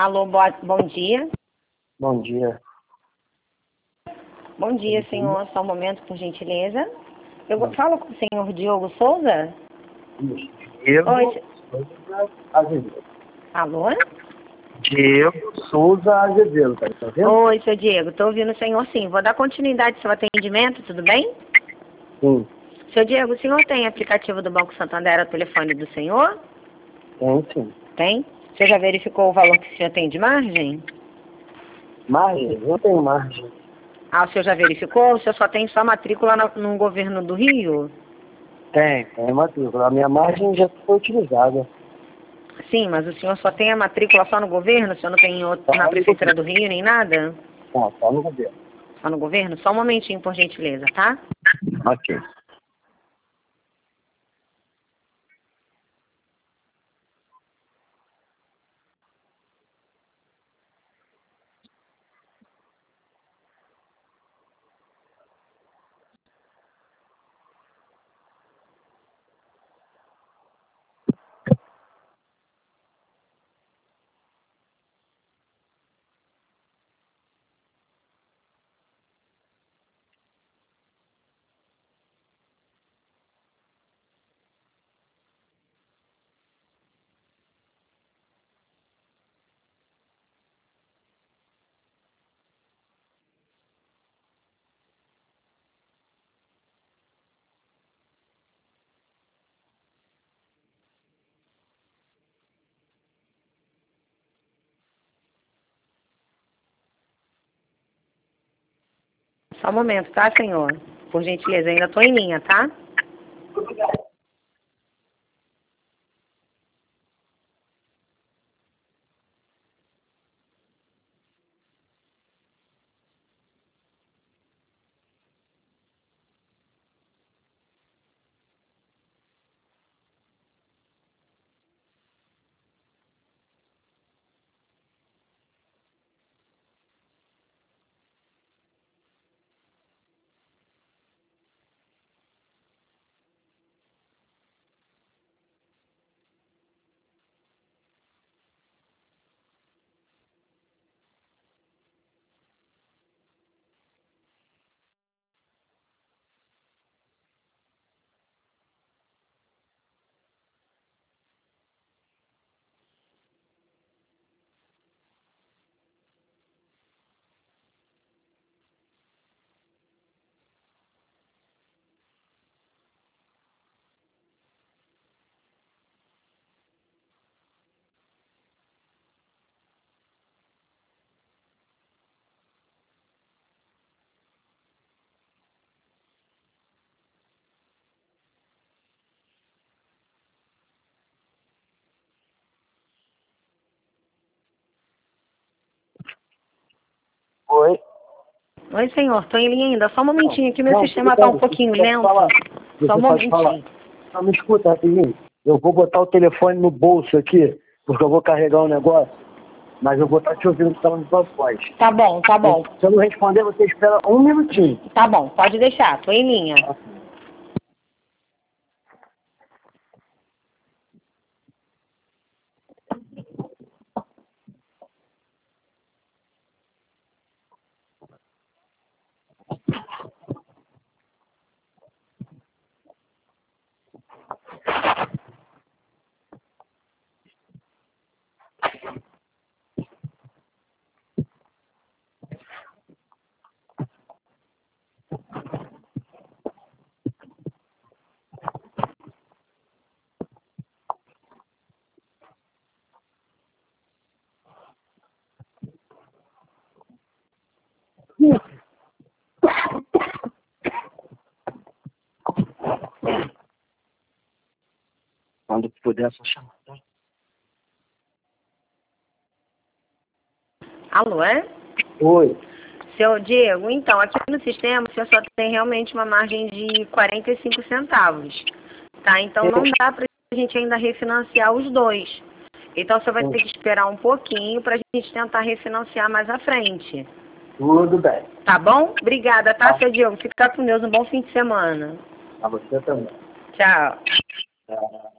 Alô, bom dia. Bom dia. Bom dia, senhor. Só um momento, por gentileza. Eu falo com o senhor Diogo Souza? Diego Oi. Souza Azevedo. Alô? Diego Souza Azevedo, tá vendo? Oi, seu Diego. Estou ouvindo o senhor sim. Vou dar continuidade ao seu atendimento, tudo bem? Sim, Seu Diego, o senhor tem aplicativo do Banco Santander ao telefone do senhor? tem sim. Tem? Você já verificou o valor que o senhor tem de margem? Margem? Não tem margem. Ah, o senhor já verificou? O senhor só tem só matrícula no governo do Rio? Tem matrícula. A minha margem já foi utilizada. Sim, mas o senhor só tem a matrícula só no governo? O senhor não tem outro na Prefeitura do Rio nem nada? Não, só no governo. Só no governo? Só um momentinho, por gentileza, tá? Ok. Só um momento, tá, senhor? Por gentileza, ainda tô em linha, tá? Oi. Oi, senhor, tô em linha ainda. Só um momentinho que meu Não, sistema tudo tá bem. um pouquinho Deixa eu lento. falar. Só um Você pode falar. momentinho. Não, me escuta, rapidinho. Eu vou botar o telefone no bolso aqui, porque eu vou carregar um negócio, mas eu vou estar te ouvindo falando sua voz. Tá bom, tá bom. Se eu não responder, você espera um minutinho. Tá bom, pode deixar, tô em linha. Quando puder, só chamar, tá? Alô, é? Oi. Seu Diego, então, aqui no sistema o senhor só tem realmente uma margem de 45 centavos, tá? Então não dá pra gente ainda refinanciar os dois. Então você vai ter que esperar um pouquinho pra gente tentar refinanciar mais à frente. Tudo bem. Tá bom? Obrigada, tá, seu Diego? Fica com Deus, um bom fim de semana. A você também. Tchau. Tá.